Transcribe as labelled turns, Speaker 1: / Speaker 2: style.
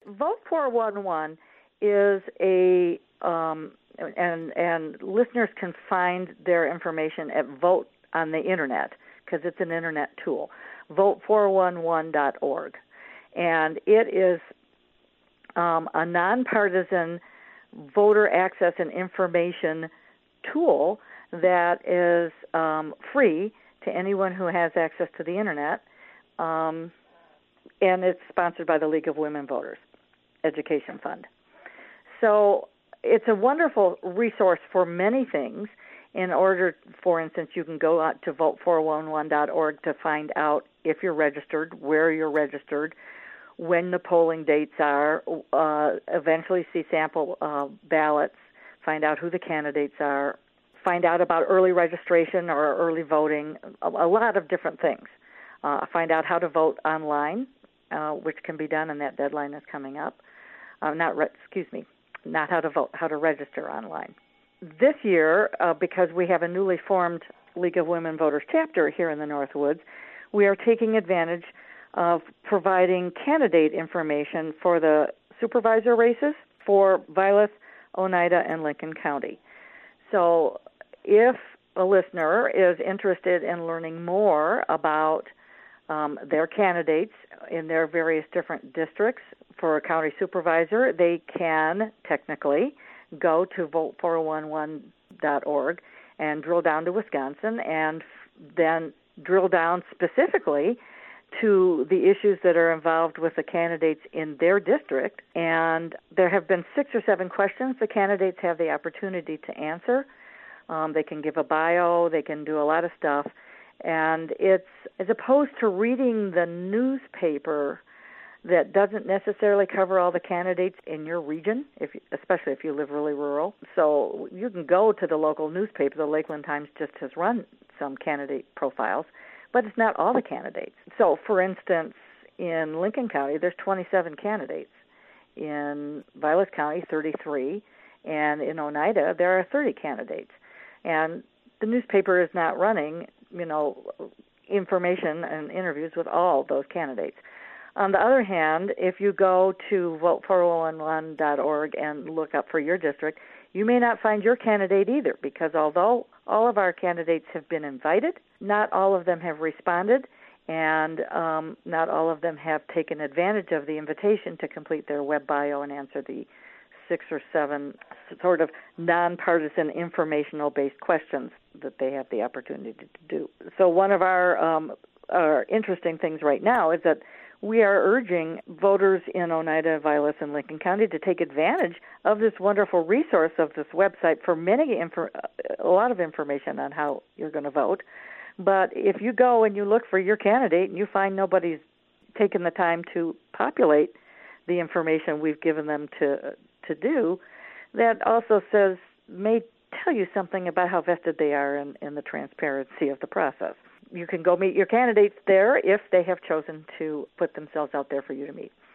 Speaker 1: Vote 411 is and listeners can find their information at Vote on the Internet because it's an Internet tool, vote411.org. And it is a nonpartisan voter access and information tool that is free to anyone who has access to the Internet, and it's sponsored by the League of Women Voters Education Fund. So it's a wonderful resource for many things. In order, for instance, you can go out to vote411.org to find out if you're registered, where you're registered, when the polling dates are, eventually see sample ballots, find out who the candidates are, find out about early registration or early voting, a lot of different things. Find out how to vote online, which can be done, and that deadline is coming up. Not how to vote, how to register online. This year, because we have a newly formed League of Women Voters chapter here in the Northwoods, we are taking advantage of providing candidate information for the supervisor races for Vilas, Oneida, and Lincoln County. So if a listener is interested in learning more about their candidates in their various different districts for a county supervisor, they can technically go to vote411.org and drill down to Wisconsin and then drill down specifically to the issues that are involved with the candidates in their district. And there have been 6 or 7 questions the candidates have the opportunity to answer. They can give a bio, they can do a lot of stuff. And it's, as opposed to reading the newspaper that doesn't necessarily cover all the candidates in your region, especially if you live really rural. So you can go to the local newspaper. The Lakeland Times just has run some candidate profiles, but it's not all the candidates. So, for instance, in Lincoln County, there's 27 candidates. In Vilas County, 33. And in Oneida, there are 30 candidates. And the newspaper is not running, information and interviews with all those candidates. On the other hand, if you go to vote411.org and look up for your district, you may not find your candidate either, because although all of our candidates have been invited, not all of them have responded, and not all of them have taken advantage of the invitation to complete their web bio and answer the 6 or 7 sort of nonpartisan informational-based questions that they have the opportunity to do. So one of our interesting things right now is that we are urging voters in Oneida, Vilas, and Lincoln County to take advantage of this wonderful resource of this website for a lot of information on how you're going to vote. But if you go and you look for your candidate and you find nobody's taken the time to populate the information we've given them to do, that also may tell you something about how vested they are in the transparency of the process. You can go meet your candidates there if they have chosen to put themselves out there for you to meet.